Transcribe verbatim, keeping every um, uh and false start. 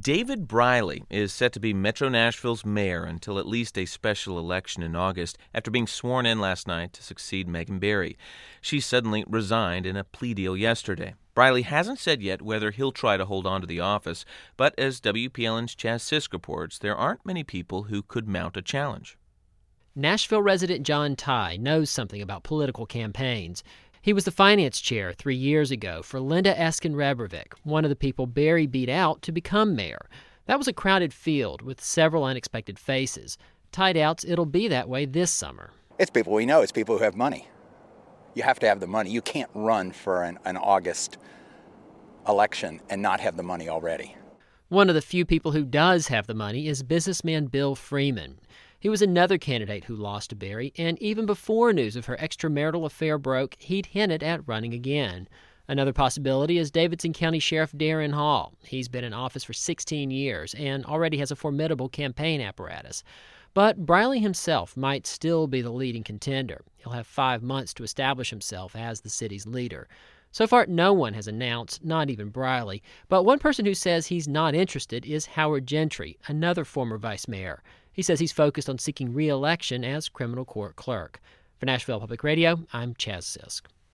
David Briley is set to be Metro Nashville's mayor until at least a special election in August after being sworn in last night to succeed Megan Barry. She suddenly resigned in a plea deal yesterday. Briley hasn't said yet whether he'll try to hold on to the office, but as W P L N's Chaz Sisk reports, there aren't many people who could mount a challenge. Nashville resident John Tye knows something about political campaigns. He was the finance chair three years ago for Linda Eskin-Rebrovic, one of the people Barry beat out to become mayor. That was a crowded field with several unexpected faces. Tye doubts it'll be that way this summer. It's people we know. It's people who have money. You have to have the money. You can't run for an, an August election and not have the money already. One of the few people who does have the money is businessman Bill Freeman. He was another candidate who lost to Barry, and even before news of her extramarital affair broke, he'd hinted at running again. Another possibility is Davidson County Sheriff Darren Hall. He's been in office for sixteen years and already has a formidable campaign apparatus. But Briley himself might still be the leading contender. He'll have five months to establish himself as the city's leader. So far, no one has announced, not even Briley. But one person who says he's not interested is Howard Gentry, another former vice mayor. He says he's focused on seeking re-election as criminal court clerk. For Nashville Public Radio, I'm Chaz Sisk.